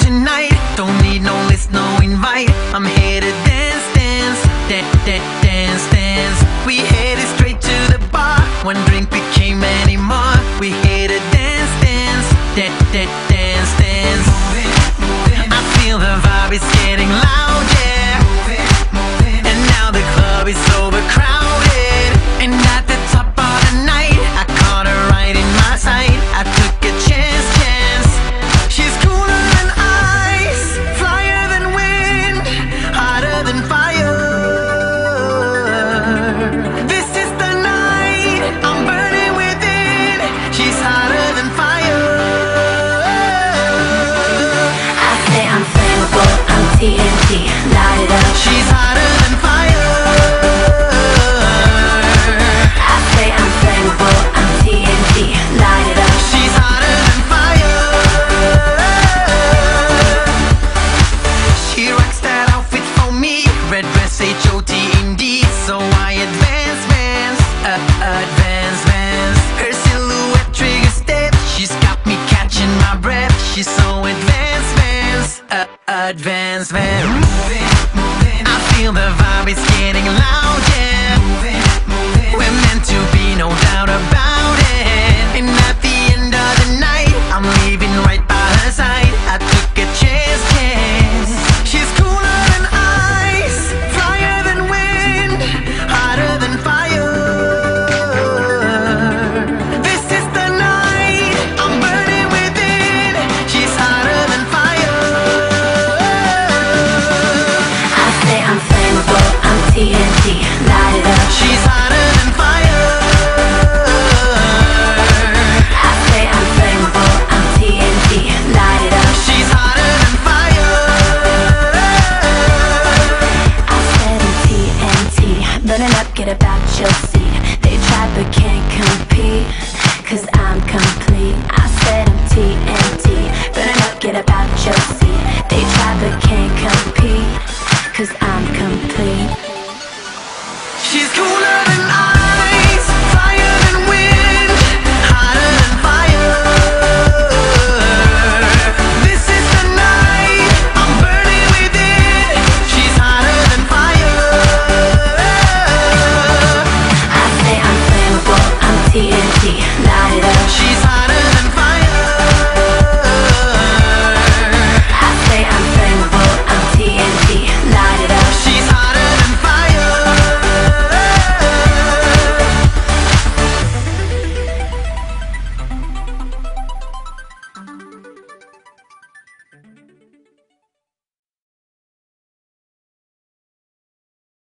tonight. Don't need no list, no invite. I'm here to dance, dance, dance, dance, dance, dance. We headed straight to the bar. One drink became many more. We here to dance, dance, dance, dance, dance, dance. I feel the vibe is getting loud, yeah. And now the club is overcrowded. And at the top of the night, I caught her right in my sight. I took a chance, chance. She's cooler than ice, flyer than wind, hotter than fire. This is the night, I'm burning within. She's hotter than fire. I say I'm flammable, I'm TNT, light it up. She's hotter than fire. I say I'm flammable, I'm TNT, light it up. She's hotter than fire. She rocks that outfit for me. Red dress, H-O-T indeed. So I advance, Vans, advance, Vans. Her silhouette trigger step, she's got me catching my breath. She's so advanced, Vans, advance, Vans.